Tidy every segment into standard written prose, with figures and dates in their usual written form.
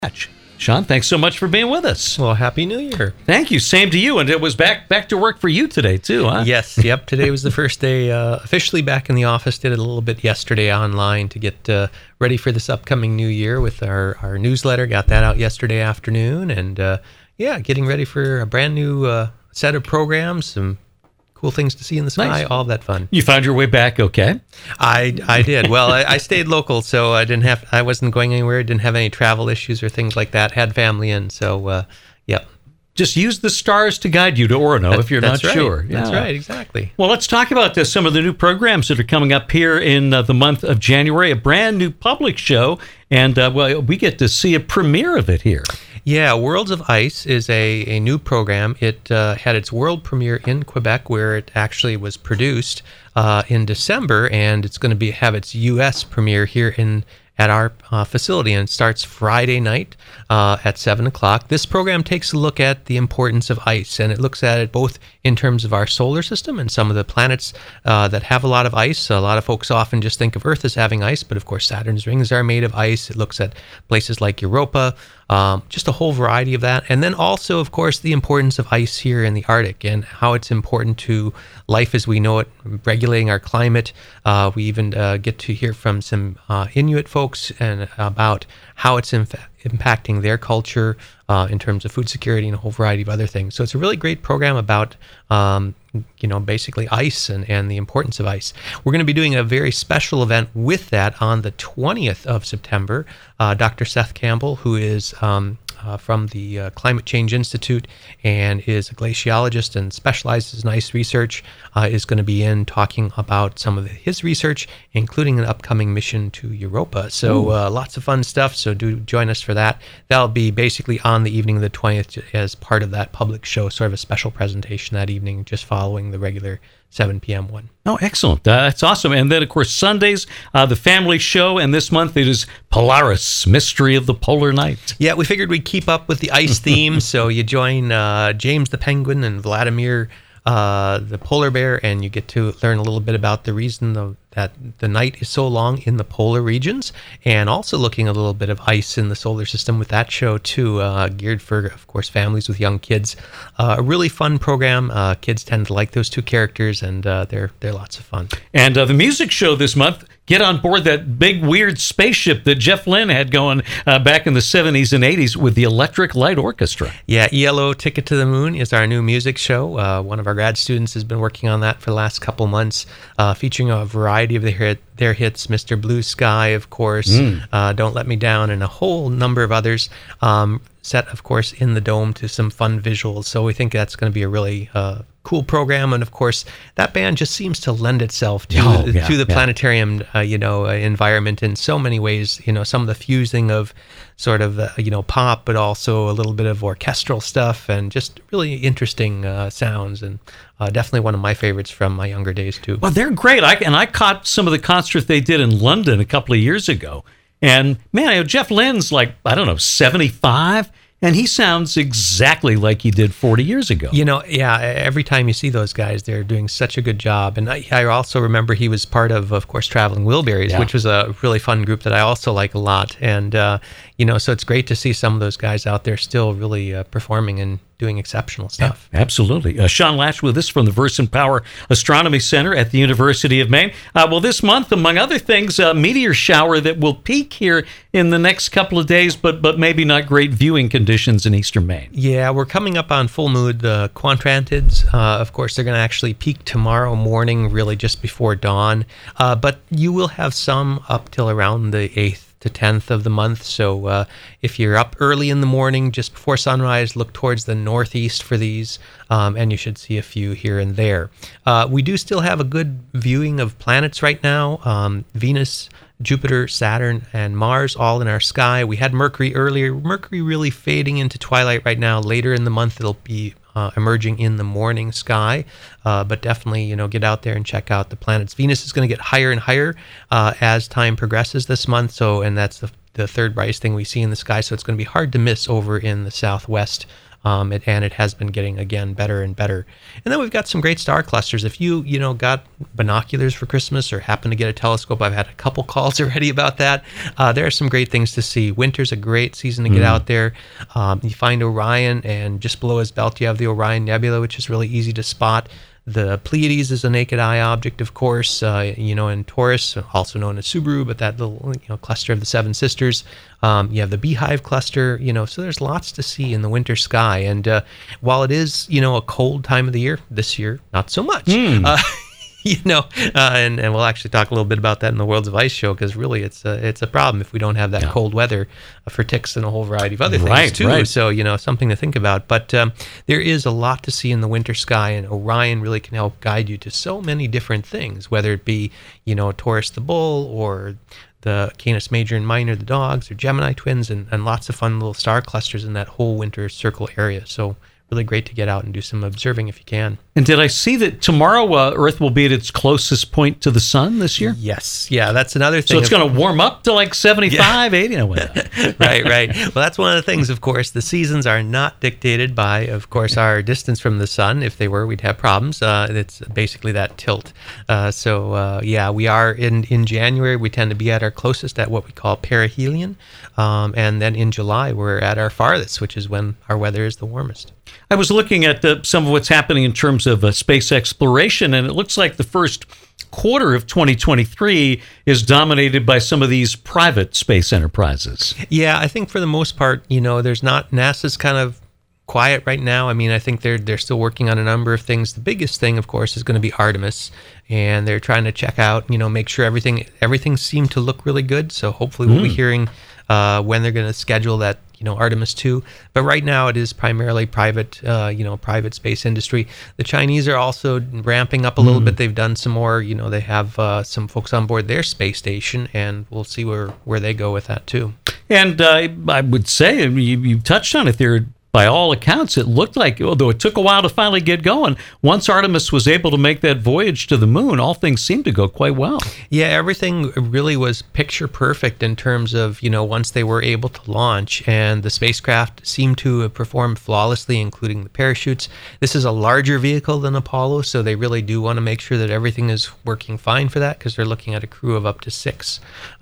Sean, thanks so much for being with us. Well, Happy New Year. Thank you. Same to you. And it was back to work for you today, too, huh? Yes. Yep. Today was the first day officially back in the office. Did it a little bit yesterday online to get ready for this upcoming new year with our newsletter. Got that out yesterday afternoon. And, getting ready for a brand new set of programs, some cool things to see in the sky, all of that fun. You found your way back okay? I did. Well, I stayed local, so I wasn't going anywhere. Didn't have any travel issues or things like that. Had family in, so yeah. Just use the stars to guide you to Orono if you're not sure. That's right, exactly. Well, let's talk about some of the new programs that are coming up here in the month of January. A brand new public show, and we get to see a premiere of it here. Yeah, Worlds of Ice is a new program. It had its world premiere in Quebec, where it actually was produced in December, and it's going to have its U.S. premiere here at our facility, and it starts Friday night at 7 o'clock. This program takes a look at the importance of ice, and it looks at it both in terms of our solar system and some of the planets that have a lot of ice. A lot of folks often just think of Earth as having ice, but of course Saturn's rings are made of ice. It looks at places like Europa, just a whole variety of that. And then also, of course, the importance of ice here in the Arctic and how it's important to life as we know it, regulating our climate. We even get to hear from some Inuit folks and about how it's impacting their culture in terms of food security and a whole variety of other things. So it's a really great program about basically ice and the importance of ice. We're going to be doing a very special event with that on the 20th of September. Dr. Seth Campbell, who is from the Climate Change Institute and is a glaciologist and specializes in ice research, is going to be in talking about some of his research, including an upcoming mission to Europa. So lots of fun stuff, so do join us for that. That'll be basically on the evening of the 20th as part of that public show, sort of a special presentation that evening, just following the regular 7 p.m. one. Oh, excellent. That's awesome. And then, of course, Sundays, the family show, and this month it is Polaris, Mystery of the Polar Night. Yeah, we figured we'd keep up with the ice theme, so you join James the Penguin and Vladimir the Polar Bear, and you get to learn a little bit about the reason that the night is so long in the polar regions, and also looking a little bit of ice in the solar system with that show too, geared for, of course, families with young kids. A really fun program. Kids tend to like those two characters, and they're lots of fun. And the music show this month, get on board that big weird spaceship that Jeff Lynne had going back in the 70s and 80s with the Electric Light Orchestra. Yeah, ELO Ticket to the Moon is our new music show. One of our grad students has been working on that for the last couple months, featuring a variety of their hits, Mr. Blue Sky, of course, Don't Let Me Down, and a whole number of others, set, of course, in the dome to some fun visuals. So we think that's going to be a really cool program, and of course that band just seems to lend itself to the planetarium environment in so many ways. Some of the fusing of sort of pop, but also a little bit of orchestral stuff, and just really interesting sounds, and definitely one of my favorites from my younger days too. Well, they're great. I caught some of the concerts they did in London a couple of years ago, and man, Jeff Lynne's 75. And he sounds exactly like he did 40 years ago. Every time you see those guys, they're doing such a good job. And I also remember he was part of course, Traveling Wilburys, which was a really fun group that I also like a lot. And, so it's great to see some of those guys out there still really performing and doing exceptional stuff. Yeah, absolutely. Sean Latch with us from the Versant Power Astronomy Center at the University of Maine. This month, among other things, a meteor shower that will peak here in the next couple of days, but maybe not great viewing conditions in eastern Maine. Yeah, we're coming up on full moon. The Quadrantids, of course, they're going to actually peak tomorrow morning, really just before dawn. But you will have some up till around the 8th to 10th of the month. So if you're up early in the morning, just before sunrise, look towards the northeast for these, and you should see a few here and there. We do still have a good viewing of planets right now. Venus, Jupiter, Saturn, and Mars all in our sky. We had Mercury earlier. Mercury really fading into twilight right now. Later in the month, it'll be emerging in the morning sky, but definitely get out there and check out the planets. Venus is going to get higher and higher as time progresses this month, and that's the third brightest thing we see in the sky, so it's going to be hard to miss over in the southwest. And it has been getting, again, better and better. And then we've got some great star clusters. If you got binoculars for Christmas or happen to get a telescope, I've had a couple calls already about that. There are some great things to see. Winter's a great season to get out there. You find Orion, and just below his belt you have the Orion Nebula, which is really easy to spot. The Pleiades is a naked eye object, of course, in Taurus, also known as Subaru, but that little cluster of the Seven Sisters. You have the Beehive cluster, so there's lots to see in the winter sky. And while it is, a cold time of the year, this year, not so much. And we'll actually talk a little bit about that in the Worlds of Ice show, because really it's a problem if we don't have that cold weather for ticks and a whole variety of other things too. Right. So something to think about. But there is a lot to see in the winter sky, and Orion really can help guide you to so many different things, whether it be Taurus the bull, or the Canis Major and Minor, the dogs, or Gemini twins, and lots of fun little star clusters in that whole winter circle area. So really great to get out and do some observing if you can. And did I see that tomorrow Earth will be at its closest point to the sun this year? Yes. Yeah, that's another thing. So it's going to warm up to like 75, 80? Right. Well, that's one of the things, of course. The seasons are not dictated by, of course, our distance from the sun. If they were, we'd have problems. It's basically that tilt. We are in January. We tend to be at our closest at what we call perihelion. And then in July, we're at our farthest, which is when our weather is the warmest. I was looking at some of what's happening in terms of space exploration, and it looks like the first quarter of 2023 is dominated by some of these private space enterprises. Yeah, I think for the most part, there's not, NASA's kind of quiet right now. I mean, I think they're still working on a number of things. The biggest thing, of course, is going to be Artemis, and they're trying to check out, make sure everything seemed to look really good. So hopefully we'll be hearing when they're going to schedule that, Artemis 2. But right now it is primarily private space industry. The Chinese are also ramping up a little bit. They've done some more, they have some folks on board their space station, and we'll see where they go with that too. And I would say, you touched on it there, by all accounts, it looked like, although it took a while to finally get going, once Artemis was able to make that voyage to the moon, all things seemed to go quite well. Yeah, everything really was picture perfect in terms of, once they were able to launch, and the spacecraft seemed to have performed flawlessly, including the parachutes. This is a larger vehicle than Apollo, so they really do want to make sure that everything is working fine for that, because they're looking at a crew of up to 6.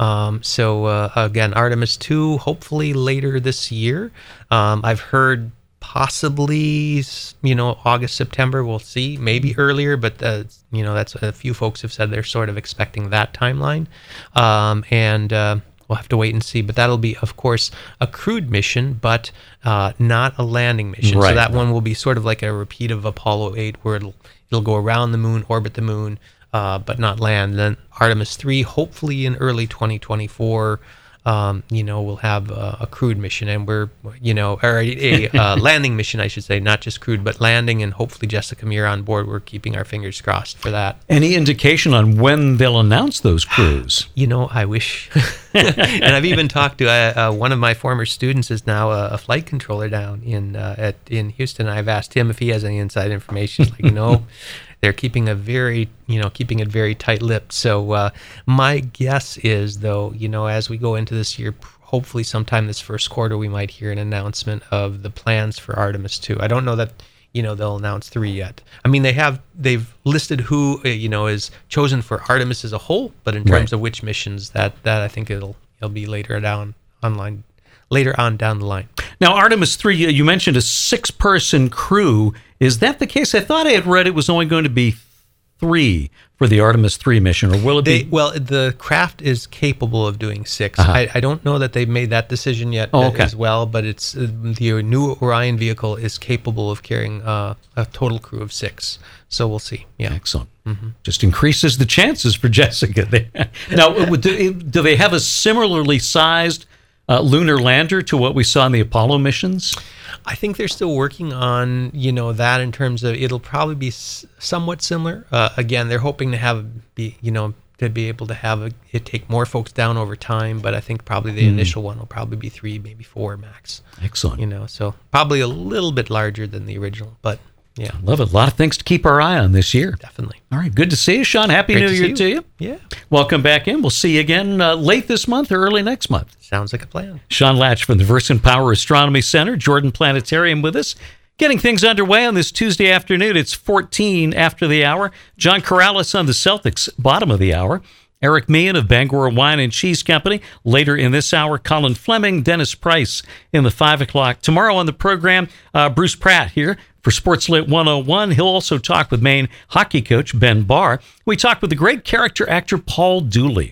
Again, Artemis 2, hopefully later this year. I've heard possibly, August, September, we'll see, maybe earlier, but, that's a few folks have said they're sort of expecting that timeline. We'll have to wait and see, but that'll be, of course, a crewed mission, but not a landing mission. Right. So that one will be sort of like a repeat of Apollo 8, where it'll go around the moon, orbit the moon, but not land. Then Artemis 3, hopefully in early 2024, we'll have a crewed mission, and or a landing mission, I should say, not just crewed, but landing, and hopefully Jessica Meir on board. We're keeping our fingers crossed for that. Any indication on when they'll announce those crews? I wish. And I've even talked to one of my former students is now a flight controller down in Houston. I've asked him if he has any inside information. Like, they're keeping it very tight-lipped. So my guess is, though, as we go into this year, hopefully sometime this first quarter, we might hear an announcement of the plans for Artemis 2. I don't know that, they'll announce 3 yet. I mean, they've listed who, is chosen for Artemis as a whole, but in terms of which missions, that I think it'll be later on down the line. Now, Artemis 3, you mentioned a 6-person crew. Is that the case? I thought I had read it was only going to be 3 for the Artemis 3 mission, or will it be? Well, the craft is capable of doing 6. I don't know that they've made that decision yet as well, but it's the new Orion vehicle is capable of carrying a total crew of 6. So we'll see. Yeah, excellent. Mm-hmm. Just increases the chances for Jessica there. Now, do they have a similarly sized lunar lander to what we saw in the Apollo missions? I think they're still working on, that in terms of it'll probably be somewhat similar. Again, they're hoping to be able to have it take more folks down over time, but I think probably the initial one will probably be 3, maybe 4 max. Excellent. So probably a little bit larger than the original, but Yeah. Love it. A lot of things to keep our eye on this year. Definitely. All right. Good to see you, Sean. Happy Great New to Year see to you. Yeah. Welcome back in. We'll see you again late this month or early next month. Sounds like a plan. Sean Latch from the Versant Power Astronomy Center, Jordan Planetarium with us. Getting things underway on this Tuesday afternoon. It's 14 after the hour. John Corrales on the Celtics, bottom of the hour. Eric Meehan of Bangor Wine and Cheese Company. Later in this hour, Colin Fleming, Dennis Price in the 5 o'clock. Tomorrow on the program, Bruce Pratt here for Sportslit 101. He'll also talk with Maine hockey coach Ben Barr. We talk with the great character actor Paul Dooley.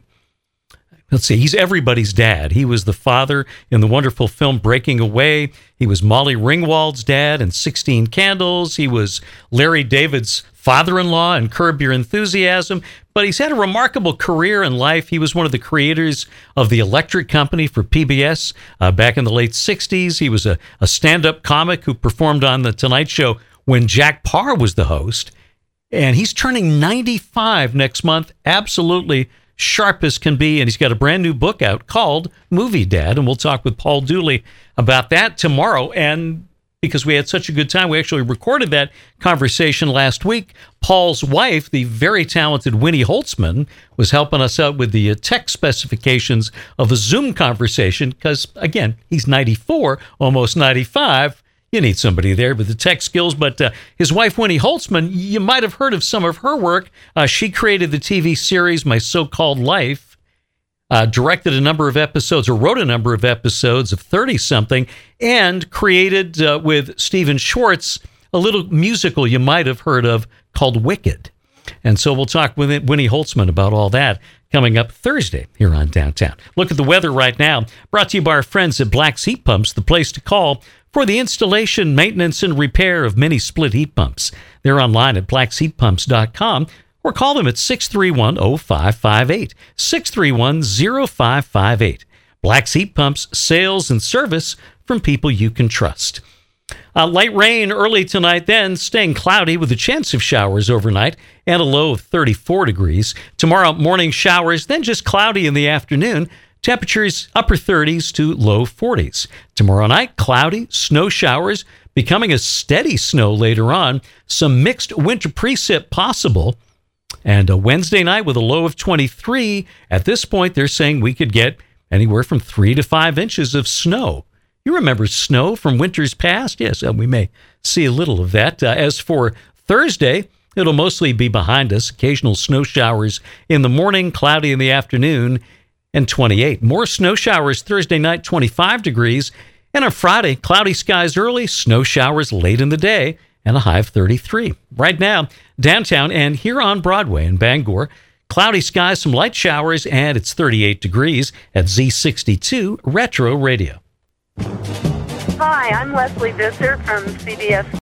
Let's see, he's everybody's dad. He was the father in the wonderful film Breaking Away. He was Molly Ringwald's dad in 16 Candles. He was Larry David's father-in-law in Curb Your Enthusiasm. But he's had a remarkable career in life. He was one of the creators of the Electric Company for PBS back in the late 60s. He was a stand-up comic who performed on The Tonight Show when Jack Paar was the host. And he's turning 95 next month. Absolutely sharp as can be, and he's got a brand new book out called Movie Dad, and we'll talk with Paul Dooley about that tomorrow. And because we had such a good time, we actually recorded that conversation last week. Paul's wife, the very talented Winnie Holtzman, was helping us out with the tech specifications of a Zoom conversation because, again, he's 94, almost 95. You need somebody there with the tech skills. But his wife, Winnie Holtzman, you might have heard of some of her work. She created the TV series My So-Called Life, directed a number of episodes, or wrote a number of episodes of 30-something, and created with Stephen Schwartz a little musical you might have heard of called Wicked. And so we'll talk with Winnie Holtzman about all that coming up Thursday here on Downtown. Look at the weather right now. Brought to you by our friends at Black's Heat Pumps, the place to call for the installation, maintenance, and repair of many split heat pumps. They're online at blacksheatpumps.com or call them at 631-0558, 631-0558. Black's Heat Pumps, sales and service from people you can trust. Light rain early tonight, then staying cloudy with a chance of showers overnight and a low of 34 degrees. Tomorrow, morning showers, then just cloudy in the afternoon. Temperatures upper 30s to low 40s. Tomorrow night, cloudy, snow showers, becoming a steady snow later on. Some mixed winter precip possible. And a Wednesday night with a low of 23. At this point, they're saying we could get anywhere from 3 to 5 inches of snow. You remember snow from winters past? Yes, we may see a little of that. As for Thursday, it'll mostly be behind us. Occasional snow showers in the morning, cloudy in the afternoon, and 28. More snow showers Thursday night, 25 degrees. And on Friday, cloudy skies early, snow showers late in the day, and a high of 33. Right now, downtown and here on Broadway in Bangor, cloudy skies, some light showers, and it's 38 degrees at Z62 Retro Radio. Hi, I'm Leslie Visser from CBS